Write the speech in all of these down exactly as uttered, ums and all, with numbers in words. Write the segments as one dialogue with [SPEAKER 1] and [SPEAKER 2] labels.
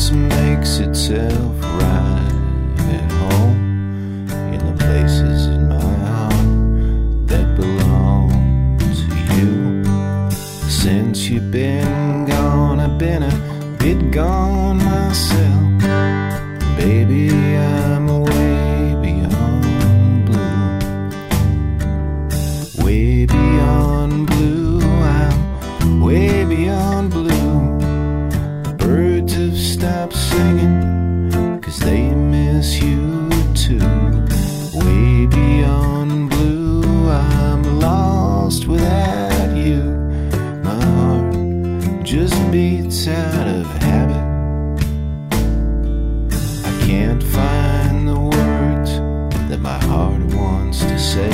[SPEAKER 1] just makes itself right at home in the places in my heart that belong to you. Since you've been gone, I've been a bit gone myself. Baby, I'm way beyond blue. Way beyond blue, I'm way beyond blue. The birds have stopped singing, 'cause they miss you too. Way beyond blue, I'm lost without you. My heart just beats out of habit. I can't find the words that my heart wants to say.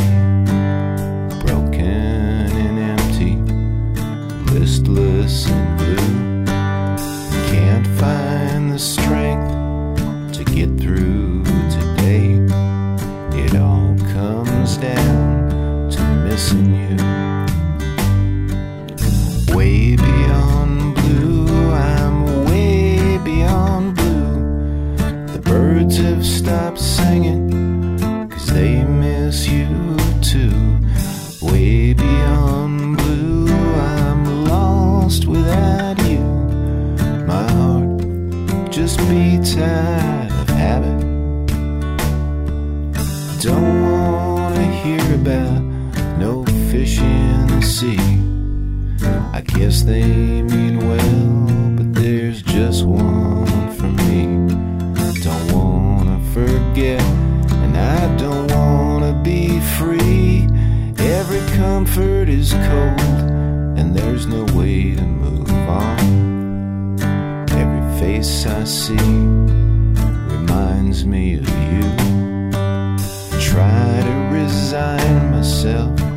[SPEAKER 1] Broken and empty, listless and blue. Can't find the strength to get through today. It all comes down to missing you. Way beyond blue, I'm way beyond blue. The birds have stopped singing, 'cause they miss you too. Way beyond blue, I'm lost without you. My heart just beats out of habit. Don't wanna hear about no fish in the sea. I guess they mean well, but there's just one for me. Don't wanna forget, and I don't wanna be free. Every comfort is cold, and there's no way to move on. Every face I see reminds me of you. Try to resign myself